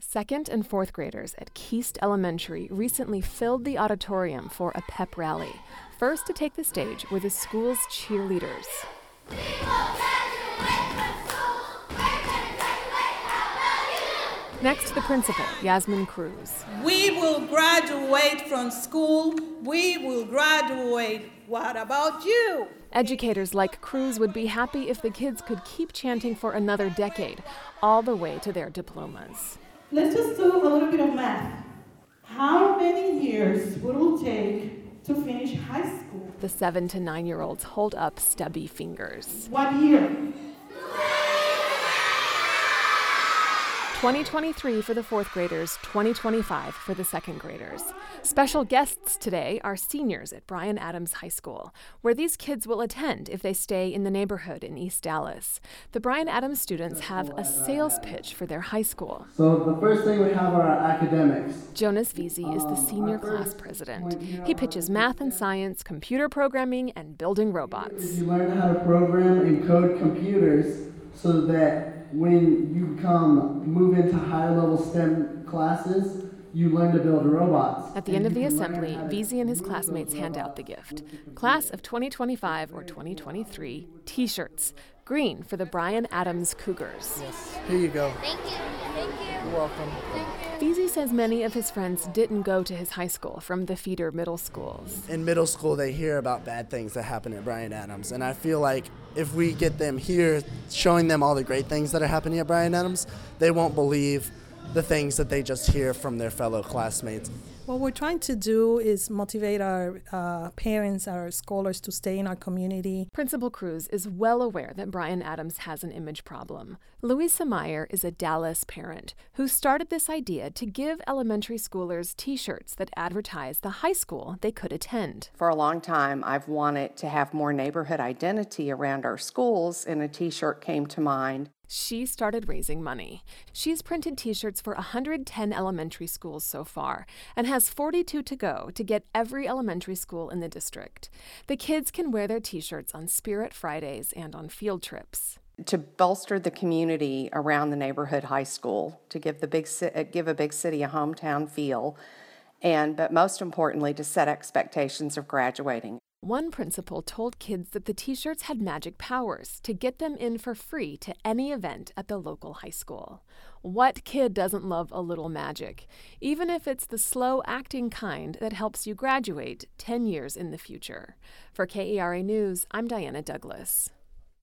Second and fourth graders at Keast Elementary recently filled the auditorium for a pep rally. First to take the stage were the school's cheerleaders. Next, the principal, Yasmin Cruz. We will graduate from school. We will graduate. What about you? Educators like Cruz would be happy if the kids could keep chanting for another decade, all the way to their diplomas. Let's just do a little bit of math. How many years would it take to finish high school? The 7 to 9-year-olds hold up stubby fingers. What year? 2023 for the fourth graders, 2025 for the second graders. Special guests today are seniors at Bryan Adams High School, where these kids will attend if they stay in the neighborhood in East Dallas. The Bryan Adams students have a sales pitch for their high school. So the first thing we have are our academics. Jonas Veazey is the senior class president. He pitches math and science, computer programming, and building robots. You learn how to program and code computers so that when you move into higher level STEM classes, you learn to build robots. At the end of the assembly, Veazey and his classmates hand out the gift. Class of 2025 or 2023 T-shirts. Green for the Bryan Adams Cougars. Yes, here you go. Thank you. You're welcome. Veazey says many of his friends didn't go to his high school from the feeder middle schools. In middle school, they hear about bad things that happen at Bryan Adams, and I feel like if we get them here, showing them all the great things that are happening at Bryan Adams, they won't believe the things that they just hear from their fellow classmates. What we're trying to do is motivate our parents, our scholars to stay in our community. Principal Cruz is well aware that Bryan Adams has an image problem. Louisa Meyer is a Dallas parent who started this idea to give elementary schoolers T-shirts that advertise the high school they could attend. For a long time, I've wanted to have more neighborhood identity around our schools, and a T-shirt came to mind. She started raising money. She's printed T-shirts for 110 elementary schools so far and has 42 to go to get every elementary school in the district. The kids can wear their T-shirts on Spirit Fridays and on field trips. To bolster the community around the neighborhood high school, to give a big city a hometown feel, but most importantly, to set expectations of graduating. One principal told kids that the T-shirts had magic powers to get them in for free to any event at the local high school. What kid doesn't love a little magic, even if it's the slow-acting kind that helps you graduate 10 years in the future? For KERA News, I'm Diana Douglas.